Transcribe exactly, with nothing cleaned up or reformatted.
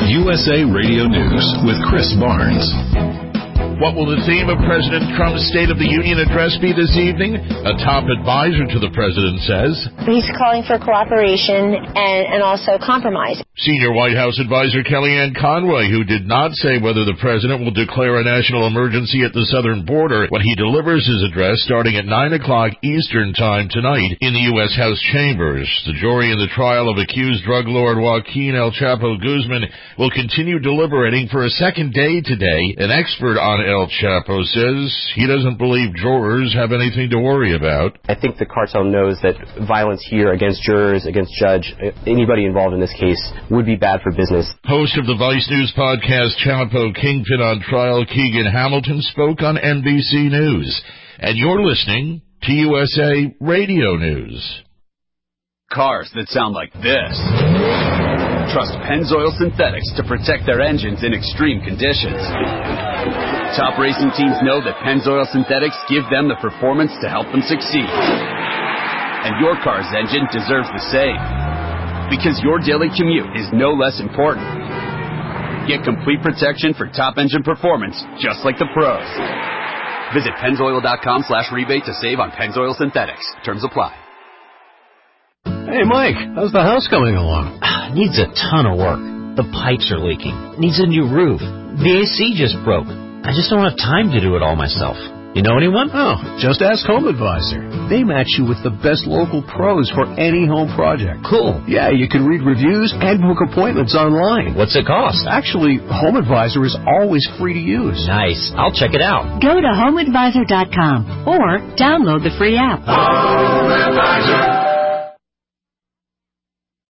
U S A Radio News with Chris Barnes. What will the theme of President Trump's State of the Union address be this evening? A top advisor to the president says he's calling for cooperation and, and also compromise. Senior White House advisor Kellyanne Conway, who did not say whether the president will declare a national emergency at the southern border when he delivers his address starting at nine o'clock Eastern Time tonight in the U S House chambers. The jury in the trial of accused drug lord Joaquin El Chapo Guzman will continue deliberating for a second day today. An expert on El Chapo says he doesn't believe jurors have anything to worry about. I think the cartel knows that violence here against jurors, against judge, anybody involved in this case would be bad for business. Host of the Vice News podcast, Chapo Kingpin on Trial, Keegan Hamilton, spoke on N B C News. And you're listening to U S A Radio News. Cars that sound like this. Trust Pennzoil Synthetics to protect their engines in extreme conditions. Top racing teams know that Pennzoil Synthetics give them the performance to help them succeed. And your car's engine deserves the same. Because your daily commute is no less important. Get complete protection for top engine performance, just like the pros. Visit Pennzoil.com slash rebate to save on Pennzoil Synthetics. Terms apply. Hey, Mike, how's the house coming along? Needs a ton of work. The pipes are leaking. Needs a new roof. The A C just broke. I just don't have time to do it all myself. You know anyone? Oh, just ask Home Advisor. They match you with the best local pros for any home project. Cool. Yeah, you can read reviews and book appointments online. What's it cost? Actually, Home Advisor is always free to use. Nice. I'll check it out. Go to home advisor dot com or download the free app. Home Advisor.